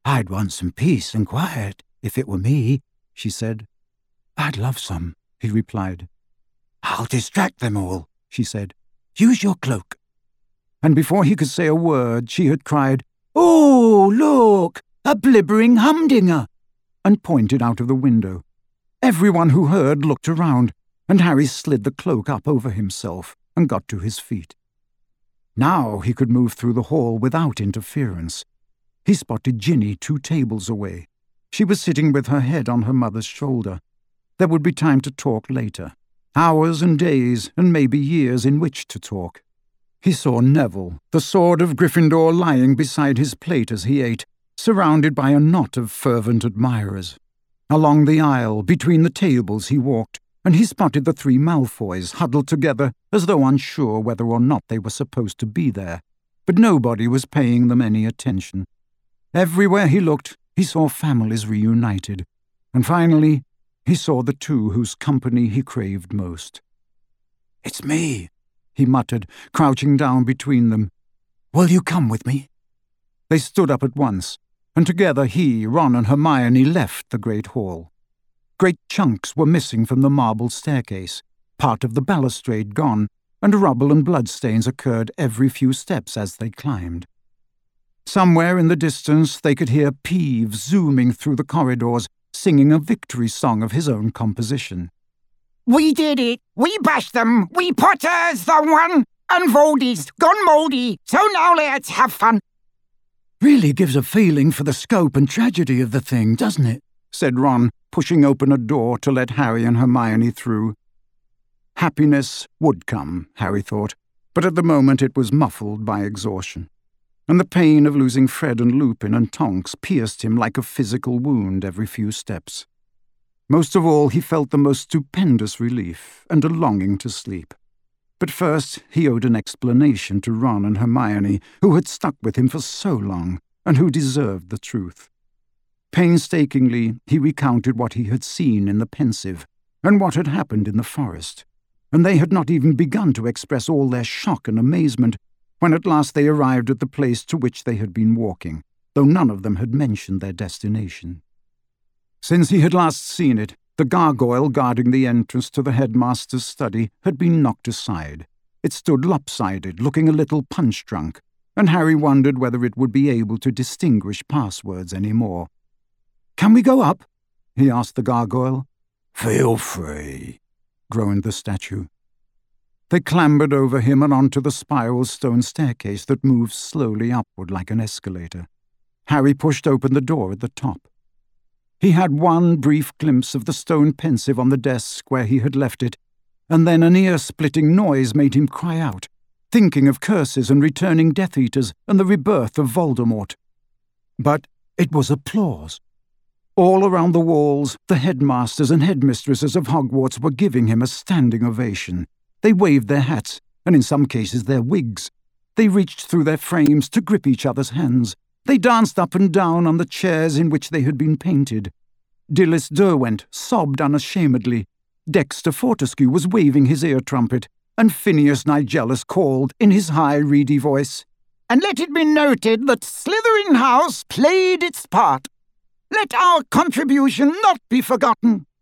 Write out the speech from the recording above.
"I'd want some peace and quiet, if it were me," she said. "I'd love some," he replied. "I'll distract them all," she said. "Use your cloak." And before he could say a word, she had cried, "Oh, look, a blibbering humdinger," and pointed out of the window. Everyone who heard looked around, and Harry slid the cloak up over himself and got to his feet. Now he could move through the hall without interference. He spotted Ginny 2 tables away. She was sitting with her head on her mother's shoulder. There would be time to talk later. Hours and days and maybe years in which to talk. He saw Neville, the sword of Gryffindor, lying beside his plate as he ate, surrounded by a knot of fervent admirers. Along the aisle, between the tables he walked, and he spotted the 3 Malfoys huddled together as though unsure whether or not they were supposed to be there. But nobody was paying them any attention. Everywhere he looked, he saw families reunited, and finally he saw the 2 whose company he craved most. "It's me," he muttered, crouching down between them. "Will you come with me?" They stood up at once, and together he, Ron, and Hermione left the great hall. Great chunks were missing from the marble staircase, part of the balustrade gone, and rubble and bloodstains occurred every few steps as they climbed. Somewhere in the distance they could hear Peeves zooming through the corridors, singing a victory song of his own composition. "We did it! We bashed them! We Potters the one! And Voldy's gone mouldy, so now let's have fun!" "Really gives a feeling for the scope and tragedy of the thing, doesn't it?" said Ron, pushing open a door to let Harry and Hermione through. Happiness would come, Harry thought, but at the moment it was muffled by exhaustion, and the pain of losing Fred and Lupin and Tonks pierced him like a physical wound every few steps. Most of all, he felt the most stupendous relief and a longing to sleep. But first he owed an explanation to Ron and Hermione, who had stuck with him for so long, and who deserved the truth. Painstakingly he recounted what he had seen in the Pensieve, and what had happened in the forest, and they had not even begun to express all their shock and amazement when at last they arrived at the place to which they had been walking, though none of them had mentioned their destination. Since he had last seen it, the gargoyle guarding the entrance to the headmaster's study had been knocked aside. It stood lopsided, looking a little punch-drunk, and Harry wondered whether it would be able to distinguish passwords any more. "Can we go up?" he asked the gargoyle. "Feel free," groaned the statue. They clambered over him and onto the spiral stone staircase that moved slowly upward like an escalator. Harry pushed open the door at the top. He had one brief glimpse of the stone Pensieve on the desk where he had left it, and then an ear-splitting noise made him cry out, thinking of curses and returning Death Eaters and the rebirth of Voldemort. But it was applause. All around the walls, the headmasters and headmistresses of Hogwarts were giving him a standing ovation. They waved their hats, and in some cases their wigs. They reached through their frames to grip each other's hands. They danced up and down on the chairs in which they had been painted. Dilys Derwent sobbed unashamedly. Dexter Fortescue was waving his ear trumpet, and Phineas Nigellus called in his high, reedy voice, "And let it be noted that Slytherin House played its part. Let our contribution not be forgotten."